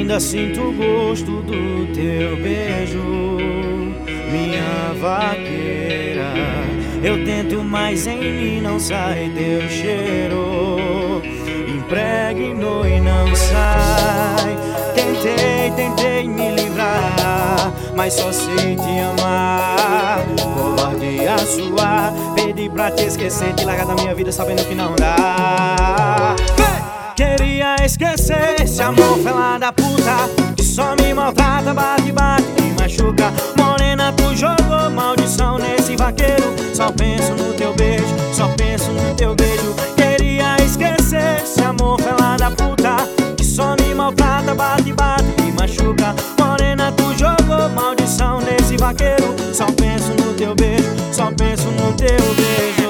Ainda sinto o gosto do teu beijo, minha vaqueira. Eu tento, mas em mim não sai teu cheiro. Impregnou e não sai. Tentei me livrar, mas só sei te amar. Covardia sua, pedi pra te esquecer, te largar da minha vida sabendo que não dá. Queria esquecer esse amor fela da puta, que só me maltrata, bate, me machuca. Morena, tu jogou maldição nesse vaqueiro. Só penso no teu beijo, só penso no teu beijo. Queria esquecer esse amor fela da puta, que só me maltrata, bate, me machuca. Morena, tu jogou maldição nesse vaqueiro. Só penso no teu beijo, só penso no teu beijo.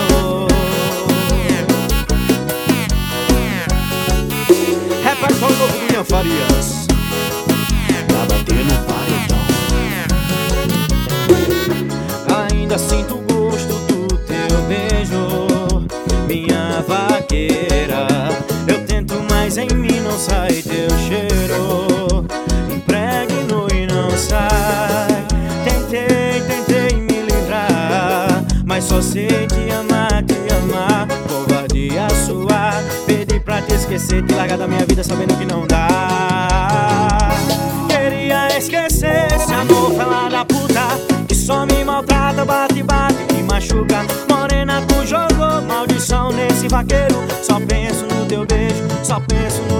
Repete só o novo William Farias pra bater no paredão. Ainda sinto o gosto do teu beijo, minha vaqueira. Eu tento, mas em mim não sai teu cheiro. Impregnou e não sai. Tentei me livrar, mas só sei te amar, te amar. Covardia sua, pedi pra te esquecer, te largar da minha vida sabendo que não dá. Queria esquecer esse amor fela da puta, que só me maltrata, bate, me machuca. Morena, tu jogou maldição nesse vaqueiro. Só penso no teu beijo, só penso